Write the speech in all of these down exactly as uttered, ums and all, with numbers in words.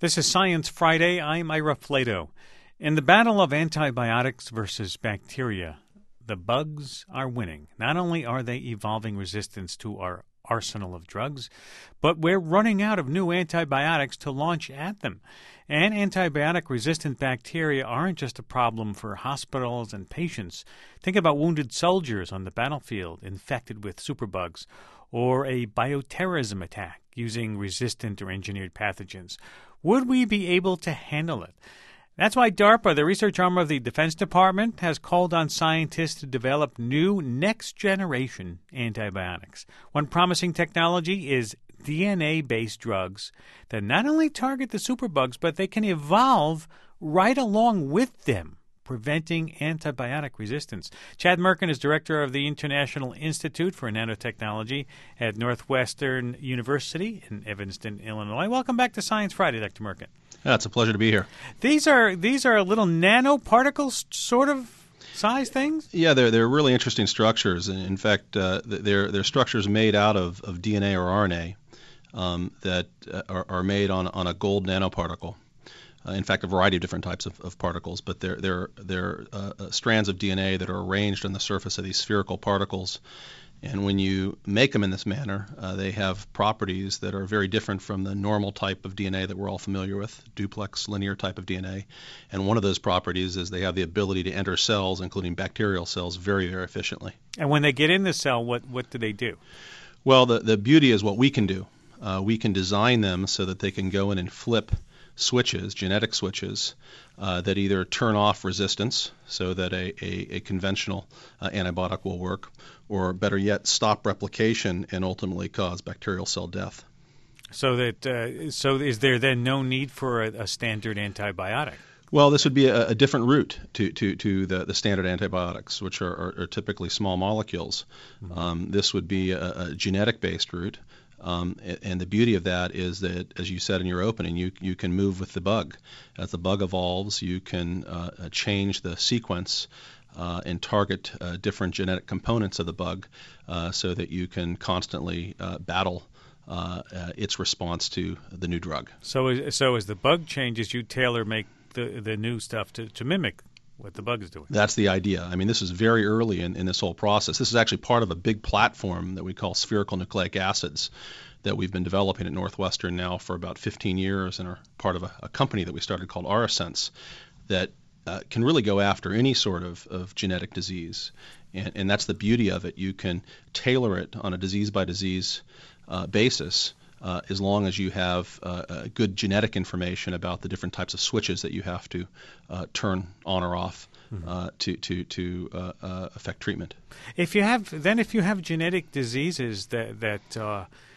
This is Science Friday. I'm Ira Flato. In the battle of antibiotics versus bacteria, the bugs are winning. Not only are they evolving resistance to our arsenal of drugs, but we're running out of new antibiotics to launch at them. And antibiotic-resistant bacteria aren't just a problem for hospitals and patients. Think about wounded soldiers on the battlefield infected with superbugs, or a bioterrorism attack using resistant or engineered pathogens. Would we be able to handle it? That's why DARPA, the research arm of the Defense Department, has called on scientists to develop new next-generation antibiotics. One promising technology is D N A-based drugs that not only target the superbugs, but they can evolve right along with them, preventing antibiotic resistance. Chad Merkin is director of the International Institute for Nanotechnology at Northwestern University in Evanston, Illinois. Welcome back to Science Friday, Doctor Merkin. Yeah, it's a pleasure to be here. These are these are little nanoparticles sort of size things? Yeah, they're they're really interesting structures. In fact, uh, they're they're structures made out of, of D N A or R N A um, that are, are made on on a gold nanoparticle. Uh, in fact, a variety of different types of, of particles, but they're they're they're uh, uh, strands of D N A that are arranged on the surface of these spherical particles. And when you make them in this manner, uh, they have properties that are very different from the normal type of D N A that we're all familiar with, duplex linear type of D N A. And one of those properties is they have the ability to enter cells, including bacterial cells, very, very efficiently. And when they get in the cell, what, what do they do? Well, the, the beauty is what we can do. Uh, we can design them so that they can go in and flip switches, genetic switches, uh, that either turn off resistance so that a, a, a conventional uh, antibiotic will work, or better yet, stop replication and ultimately cause bacterial cell death. So that uh, so is there then no need for a, a standard antibiotic? Well, this would be a, a different route to, to, to the, the standard antibiotics, which are, are, are typically small molecules. Mm-hmm. Um, this would be a, a genetic-based route. Um, and the beauty of that is that, as you said in your opening, you you can move with the bug. As the bug evolves, you can uh, change the sequence uh, and target uh, different genetic components of the bug uh, so that you can constantly uh, battle uh, uh, its response to the new drug. So, as, so as the bug changes, you tailor make the the new stuff to, to mimic what the bug is doing. That's the idea. I mean, this is very early in, in this whole process. This is actually part of a big platform that we call spherical nucleic acids that we've been developing at Northwestern now for about fifteen years and are part of a, a company that we started called Aurasense that uh, can really go after any sort of, of genetic disease. And, and that's the beauty of it. You can tailor it on a disease-by-disease uh, basis Uh, as long as you have uh, uh, good genetic information about the different types of switches that you have to uh, turn on or off mm-hmm. uh, to to to uh, uh, affect treatment. If you have then, if you have genetic diseases that that uh,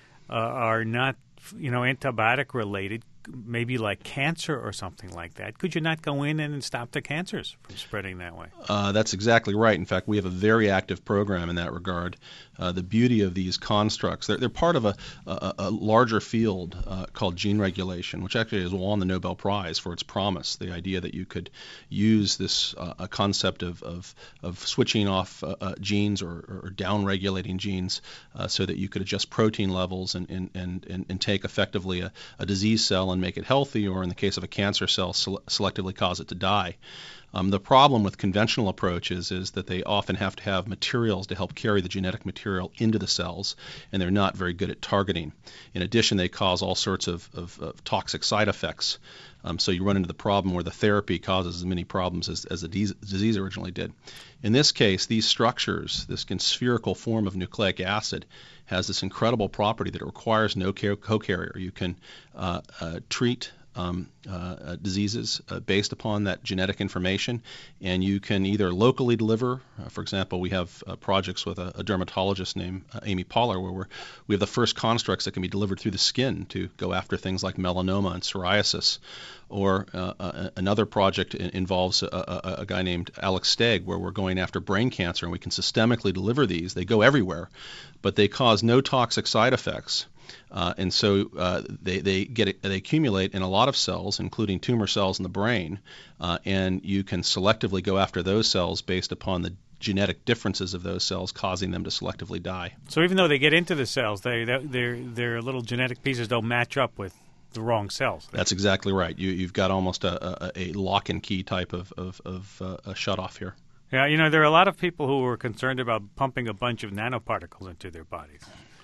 uh, are not you know antibiotic related, maybe like cancer or something like that, could you not go in and stop the cancers from spreading that way? Uh, that's exactly right. In fact, we have a very active program in that regard. Uh, the beauty of these constructs, they're, they're part of a, a, a larger field uh, called gene regulation, which actually has won the Nobel Prize for its promise, the idea that you could use this uh, a concept of, of, of switching off uh, uh, genes or, or down-regulating genes uh, so that you could adjust protein levels and, and, and, and take effectively a, a disease cell and make it healthy, or in the case of a cancer cell, sele- selectively cause it to die. Um, the problem with conventional approaches is that they often have to have materials to help carry the genetic material into the cells, and they're not very good at targeting. In addition, they cause all sorts of, of, of toxic side effects. Um, so you run into the problem where the therapy causes as many problems as, as the de- disease originally did. In this case, these structures, this spherical form of nucleic acid, has this incredible property that it requires no co-carrier. You can uh, uh, treat Um, uh, uh, diseases uh, based upon that genetic information, and you can either locally deliver. Uh, for example, we have uh, projects with a, a dermatologist named uh, Amy Poller, where we're, we have the first constructs that can be delivered through the skin to go after things like melanoma and psoriasis. Or uh, uh, another project in, involves a, a, a guy named Alex Stagg, where we're going after brain cancer, and we can systemically deliver these. They go everywhere, but they cause no toxic side effects. Uh, and so uh, they they get they accumulate in a lot of cells, including tumor cells in the brain, uh, and you can selectively go after those cells based upon the genetic differences of those cells, causing them to selectively die. So even though they get into the cells, they their their little genetic pieces don't match up with the wrong cells. That's exactly right. You, you've got almost a, a, a lock and key type of, of, of uh, a shutoff here. Yeah, you know, there are a lot of people who are concerned about pumping a bunch of nanoparticles into their bodies.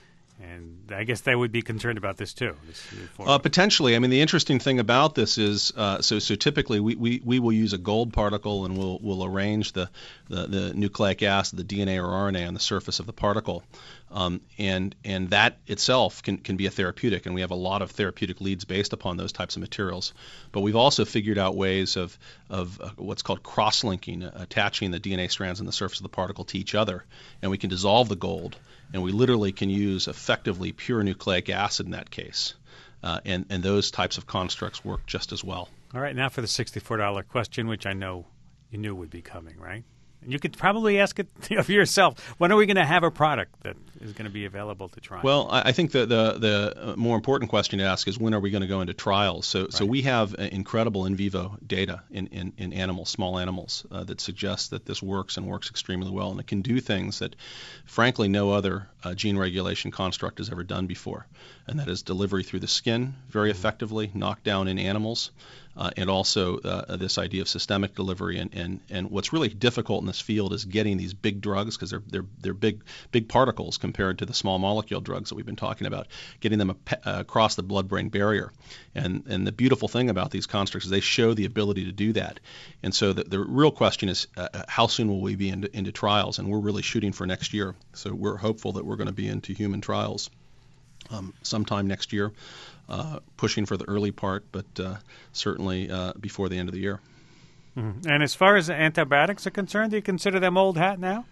And I guess they would be concerned about this too. This uh, potentially. I mean, the interesting thing about this is, uh, so so typically we, we, we will use a gold particle and we'll we'll arrange the, the, the nucleic acid, the D N A or R N A on the surface of the particle, um, and and that itself can can be a therapeutic. And we have a lot of therapeutic leads based upon those types of materials. But we've also figured out ways of of uh, what's called cross-linking, uh, attaching the D N A strands on the surface of the particle to each other, and we can dissolve the gold. And we literally can use effectively pure nucleic acid in that case. Uh, and, and those types of constructs work just as well. All right, now for the sixty-four dollar question, which I know you knew would be coming, right? And you could probably ask it of yourself. When are we going to have a product that is going to be available to try? Well, I think the, the, the more important question to ask is when are we going to go into trials? So, right. so we have incredible in vivo data in, in, in animals, small animals, uh, that suggests that this works and works extremely well. And it can do things that, frankly, no other uh, gene regulation construct has ever done before. And that is delivery through the skin very effectively, knockdown in animals. Uh, and also uh, this idea of systemic delivery, and, and, and what's really difficult in this field is getting these big drugs, because they're they're they're big big particles compared to the small molecule drugs that we've been talking about, getting them a, uh, across the blood-brain barrier. And and the beautiful thing about these constructs is they show the ability to do that. And so the, the real question is uh, how soon will we be into, into trials? And we're really shooting for next year. So we're hopeful that we're going to be into human trials um, sometime next year. Uh, pushing for the early part, but uh, certainly uh, before the end of the year. Mm-hmm. And as far as antibiotics are concerned, do you consider them old hat now?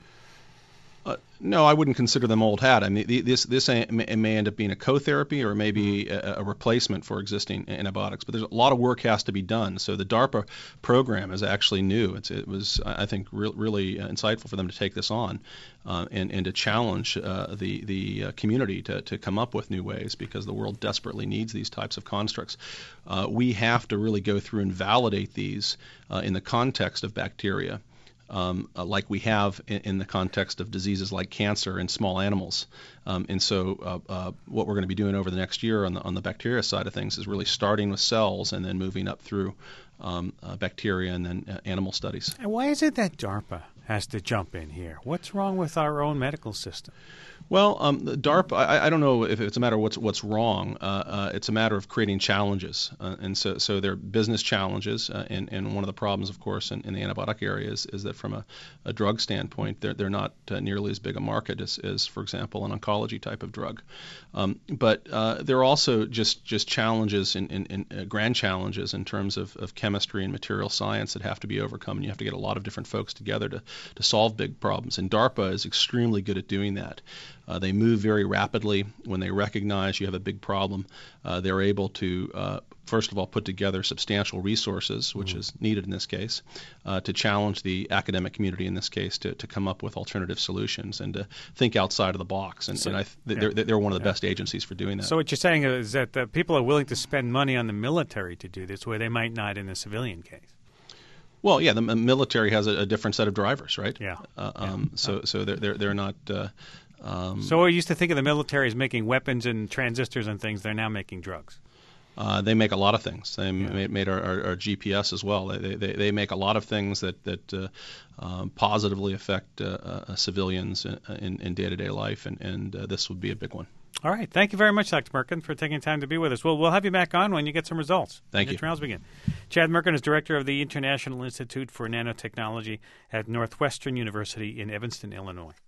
Uh, no, I wouldn't consider them old hat. I mean, this this may end up being a co-therapy or maybe a, a replacement for existing antibiotics. But there's a lot of work has to be done. So the DARPA program is actually new. It's, it was, I think, re- really insightful for them to take this on uh, and, and to challenge uh, the the uh, community to, to come up with new ways, because the world desperately needs these types of constructs. Uh, we have to really go through and validate these uh, in the context of bacteria. Um, uh, like we have in, in the context of diseases like cancer in small animals. Um, and so uh, uh, what we're going to be doing over the next year on the, on the bacteria side of things is really starting with cells and then moving up through um, uh, bacteria and then uh, animal studies. And why is it that DARPA has to jump in here? What's wrong with our own medical system? Well, um, the DARPA, I, I don't know if it's a matter of what's what's wrong. Uh, uh, it's a matter of creating challenges, uh, and so so there are business challenges. Uh, and, and one of the problems, of course, in, in the antibiotic area is, is that from a, a drug standpoint, they're they're not uh, nearly as big a market as, as, for example, an oncology type of drug. Um, but uh, there are also just just challenges in, in, in uh, grand challenges in terms of, of chemistry and material science that have to be overcome. And you have to get a lot of different folks together to to solve big problems. And DARPA is extremely good at doing that. Uh, they move very rapidly. When they recognize you have a big problem, uh, they're able to, uh, first of all, put together substantial resources, which mm-hmm. is needed in this case, uh, to challenge the academic community in this case to, to come up with alternative solutions and to think outside of the box. And, so, and I th- yeah. they're, they're one of the yeah. best agencies for doing that. So what you're saying is that uh, people are willing to spend money on the military to do this, where they might not in the civilian case. Well, yeah, the military has a, a different set of drivers, right? Yeah. Uh, um, yeah. So, so they're they're they're not. Uh, um, so we used to think of the military as making weapons and transistors and things. They're now making drugs. Uh, they make a lot of things. They yeah. made, made our, our, our G P S as well. They they, they make a lot of things that that uh, um, positively affect uh, uh, civilians in, in day-to-day life, and and uh, this would be a big one. All right. Thank you very much, Doctor Merkin, for taking time to be with us. Well, we'll have you back on when you get some results. Thank when you. Your trials begin. Chad Merkin is director of the International Institute for Nanotechnology at Northwestern University in Evanston, Illinois.